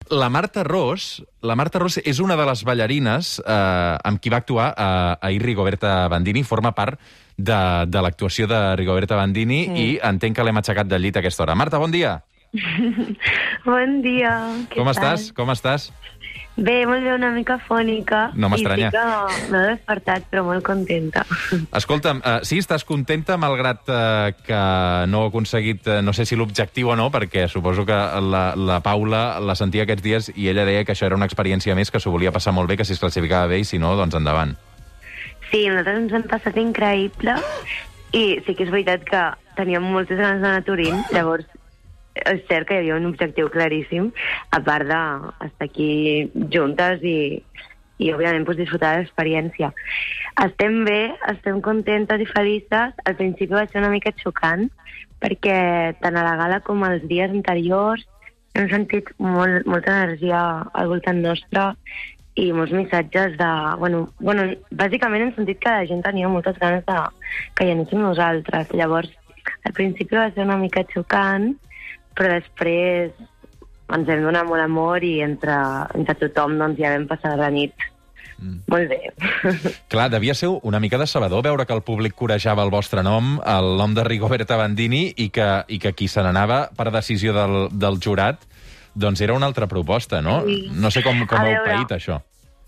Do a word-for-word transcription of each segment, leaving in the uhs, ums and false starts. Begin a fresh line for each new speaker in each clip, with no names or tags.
la Marta Ros, la Marta Ros és una de les ballarines eh, amb qui va actuar eh, ahir Rigoberta Bandini, forma part de, de l'actuació de Rigoberta Bandini sí. I entenc que l'hem aixecat del llit a aquesta hora. Marta, bon dia.
Bon dia.
Com estàs? Com estàs?
Bé, molt bé, una mica fònica.
No m'estranya.
I sí que m'he despertat, però molt contenta.
Escolta'm, uh, sí, estàs contenta, malgrat uh, que no ha aconseguit, uh, no sé si l'objectiu o no, perquè suposo que la, la Paula la sentia aquests dies i ella deia que això era una experiència més, que s'ho volia passar molt bé, que si es classificava bé i si no, doncs endavant.
Sí, nosaltres ens hem passat increïble i sí que és veritat que teníem moltes ganes d'anar a Turín, llavors és cert que hi havia un objectiu claríssim, a part d'estar aquí juntes i, i òbviament, pues, disfrutar de l'experiència. Estem bé, estem contentes i felices. Al principi va ser una mica xocant, perquè tant a la gala com els dies anteriors hem sentit molt, molta energia al voltant nostre i molts missatges de... Bueno, bueno, bàsicament hem sentit que la gent tenia moltes ganes de que hi anéssim nosaltres. Llavors, al principi va ser una mica xocant, però després ens hem donat molt amor i entre, entre tothom doncs, ja vam passar la nit mm. molt bé.
Clar, devia ser una mica decebedor veure que el públic corejava el vostre nom, el nom de Rigoberta Bandini, i que, i que qui se n'anava per decisió del, del jurat doncs era una altra proposta, no? Sí. No sé com, com heu paït això.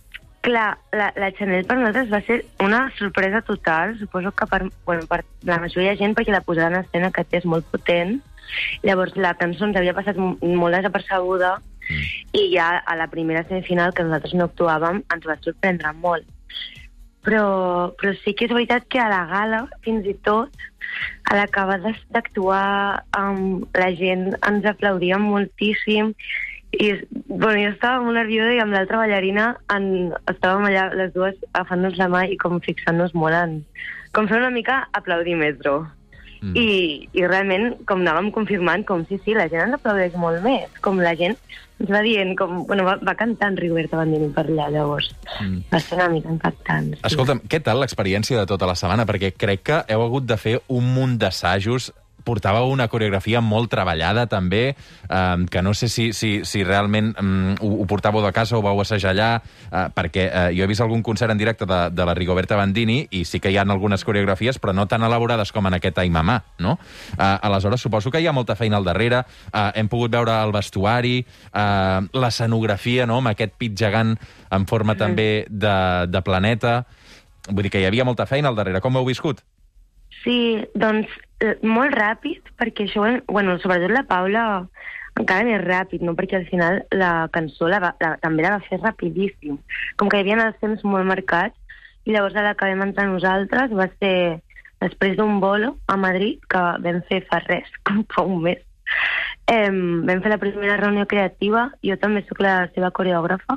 Clar, la, la Chanel per nosaltres va ser una sorpresa total, suposo que per, bueno, per la majoria de gent, perquè la posada en escena que té és molt potent. Llavors la cançó ens havia passat molt desapercebuda mm. i ja a la primera semifinal, que nosaltres no actuàvem, ens va sorprendre molt. Però, però sí que és veritat que a la gala, fins i tot, a l'acabar d'actuar, um, la gent ens aplaudia moltíssim i bueno, jo estava molt nerviosa i amb l'altra ballarina en, estàvem allà les dues agafant-nos la mà i com fixant-nos molt en... com fer una mica aplaudímetro. Mm. I, I realment, com anàvem confirmant, com sí, sí, la gent ens aplaudeix molt més. Com la gent ens va dient, com... Bueno, va, va cantant Rigoberta Bandini per allà, llavors. Mm. Va ser una mica impactant. Sí.
Escolta'm, què tal l'experiència de tota la setmana? Perquè crec que heu hagut de fer un munt d'assajos. Portàveu una coreografia molt treballada, també, eh, que no sé si, si, si realment um, ho, ho portàveu de casa o ho vau assajar allà, eh, perquè eh, jo he vist algun concert en directe de, de la Rigoberta Bandini i sí que hi ha algunes coreografies, però no tan elaborades com en aquest Ai Mamà, no? Eh, aleshores, suposo que hi ha molta feina al darrere. Eh, hem pogut veure el vestuari, eh, l'escenografia, no?, amb aquest pit gegant en forma mm. també de, de planeta. Vull dir que hi havia molta feina al darrere. Com ho heu viscut?
Sí, doncs molt ràpid, perquè això, bueno, sobretot la Paula encara més ràpid, no? Perquè al final la cançó la va, la, també la va fer rapidíssim. Com que hi havia els temps molt marcats, i llavors a la que vam entrar nosaltres va ser després d'un bolo a Madrid, que vam fer fa res, com fa un mes. Eh, vam fer la primera reunió creativa, jo també sóc la seva coreògrafa,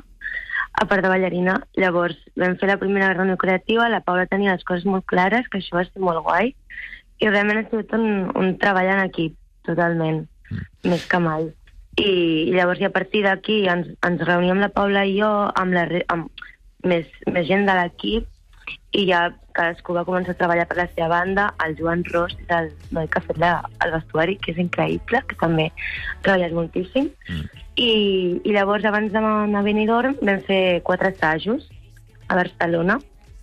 a part de ballarina. Llavors vam fer la primera reunió creativa, la Paula tenia les coses molt clares, que això va ser molt guai, i realment ha sigut un, un treball en equip, totalment, mm. més que mai. I, i llavors, i a partir d'aquí, ens, ens reuníem la Paula i jo amb, la, amb més, més gent de l'equip, i ja cadascú va començar a treballar per la seva banda. El Joan Ros és el noi que ha fet la, el vestuari, que és increïble, que també ha treballat moltíssim. Mm. I, I llavors, abans d'anar a Benidorm, vam fer quatre assajos a Barcelona.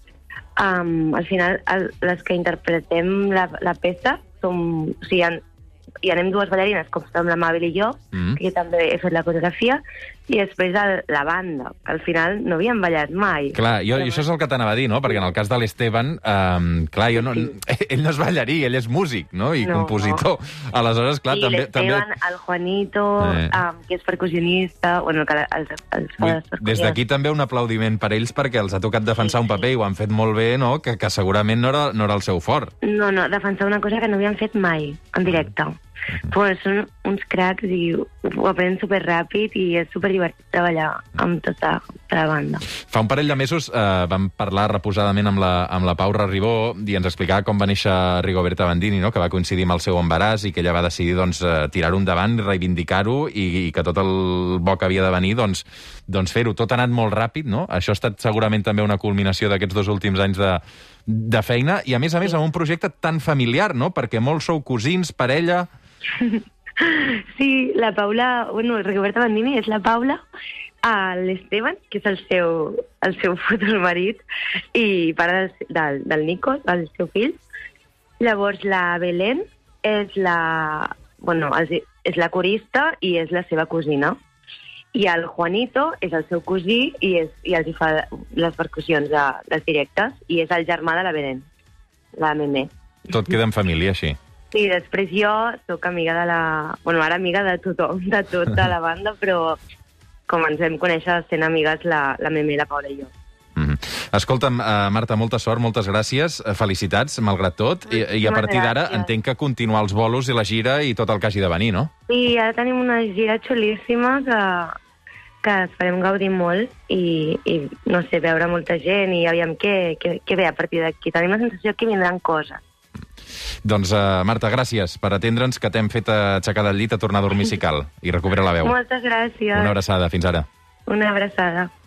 Um, al final, el, les que interpretem la, la peça som... O sigui, hi, hi anem dues ballarines, com som la Mabel i jo, mm. que jo també he fet la coreografia, i després el, la banda, que al final no havíem ballat mai.
Clar, jo, i això és el que t'anava a dir, no? Perquè en el cas de l'Esteban, um, clar, jo no, sí. ell no és ballarí, ell és músic, no?, i no, compositor. No. Aleshores, clar,
sí,
també...
l'Esteban,
també...
el Juanito, eh. um, que és percussionista, bueno, que els, els fa les
percussions. Des d'aquí també un aplaudiment per ells, perquè els ha tocat defensar sí, un paper sí. i ho han fet molt bé, no?, que, que segurament no era, no era el seu fort.
No, no, defensar una cosa que no havien fet mai, en directe. Mm. Pues són uns cracs i ho aprenen superràpid i és superdivertit treballar amb tota, tota la banda.
Fa un parell de mesos eh, vam parlar reposadament amb la, amb la Pau Ribó i ens explicava com va néixer Rigoberta Bandini, no?, que va coincidir amb el seu embaràs i que ella va decidir doncs, tirar-ho endavant, reivindicar-ho i, i que tot el bo que havia de venir doncs, doncs fer-ho. Tot ha anat molt ràpid, no? Això ha estat segurament també una culminació d'aquests dos últims anys de, de feina i, a més a més, amb un projecte tan familiar, no?, perquè molts sou cosins, parella...
Sí, la Paula, bueno, el Rigoberta Bandini és la Paula, l'Esteban, que és el seu, el seu futur marit, i pare del, del, del Nico, el seu fill. Llavors la Belén és la, bueno, és la corista i és la seva cosina. I el Juanito és el seu cosí i, és, i els hi fa les percussions de, dels directes, i és el germà de la Belén, la Memé.
Tot queda en família, així.
Sí, després jo sóc amiga de la... Bueno, ara amiga de tothom, de tota la banda, però com ens vam conèixer sent amigues la, la Memé, la Paula i jo.
Mm-hmm. Escolta'm, uh, Marta, molta sort, moltes gràcies, felicitats, malgrat tot, i, i a partir d'ara entenc que continuar els bolos i la gira i tot el que hagi de venir, no?
Sí, ara tenim una gira xulíssima que, que esperem gaudir molt i, i, no sé, veure molta gent i aviam què, què, què ve a partir d'aquí. Tenim la sensació que vindran coses.
Doncs, uh, Marta, gràcies per atendre'ns, que t'hem fet aixecar del llit a tornar a dormir si cal, i recuperar la veu.
Moltes gràcies.
Una abraçada, fins ara.
Una abraçada.